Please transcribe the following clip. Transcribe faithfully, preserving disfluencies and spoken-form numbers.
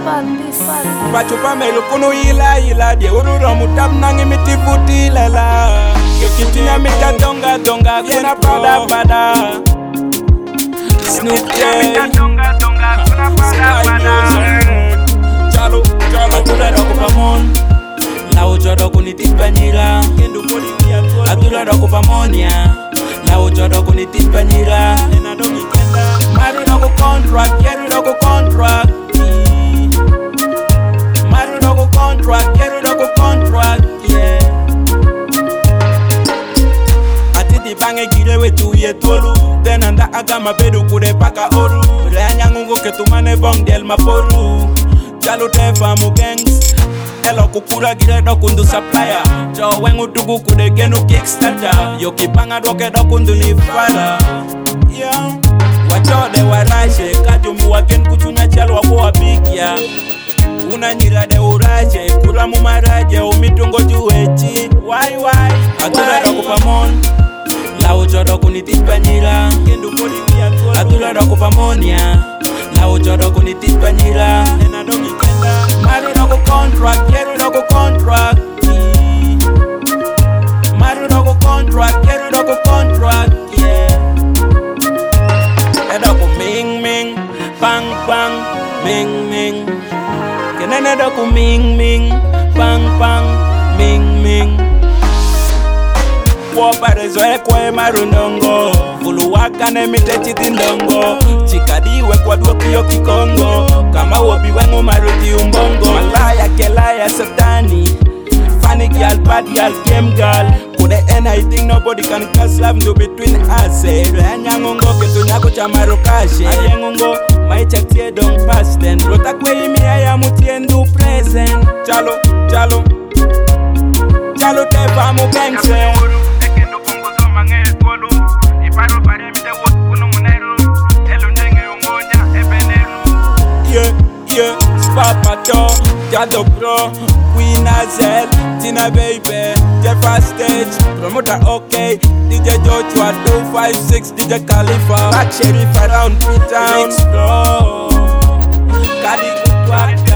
Pachupa melu kunu ila ila die ururo mutab nangi miti futi lela. Kitinya mita donga donga kuna pada pada. Snoop Day, Sky News, Chalo Chalo Atula doko pamon, la ujo doko nitipanyira. Atula doko pamonia, la ujo doko nitipanyira. Maru doko contract, yeru doko contract. Maru doko contract, yeru doko contract, yeah. Atiti bange gire we tu ye tolu. Denanda agama bedu kure paka oru. Renya ngungu ketumane bong del maporu. Chalo te famo gangs. Elo kukura gire dokundu supplier. Jo wengu tugu kude genu kickstarter. Yo kipanga doke dokundu ni fada. Yeah. Wachode waraje kajumi wagen kuchunya chalo wako wabikia. Una nyira de uraje kula mumaraje umitungo juwechi. Why why Atula doko pamon, la ujo doko nitipanyira. Atula doko pamonia, la ujo doko nitipanyira. Maru doko contract, yeru doko contract. Maru doko contract, yeru doko contract, yeah. Edoko ming ming, bang bang, ming ming. Kenene doko ming ming, bang bang, ming ming. Waparezo ekwe marundongo, fulu waka ne mite ndongo. Chikadiwe kwa duokiyo kikongo, kama wobi wengu maruti umbongo. Malaya kelaya satani, funny girl, bad girl, game girl. Kude anything nobody can cause love to between us. Renyangongo ketunyako cha marokashe. Ayengongo maicha tie don't pass then. Lota kwe imi aya mutiendu present. Chalo, chalo, chalo te famo gangse. Yeah, yeah, Spapato, Jado Pro, Queen Azel, Tina Baby, Jeffa Stage, Promoter OK, D J Joshua, two five six, D J Khalifa, Black Sheriff around P-Town, Explore, Kali Kutwa.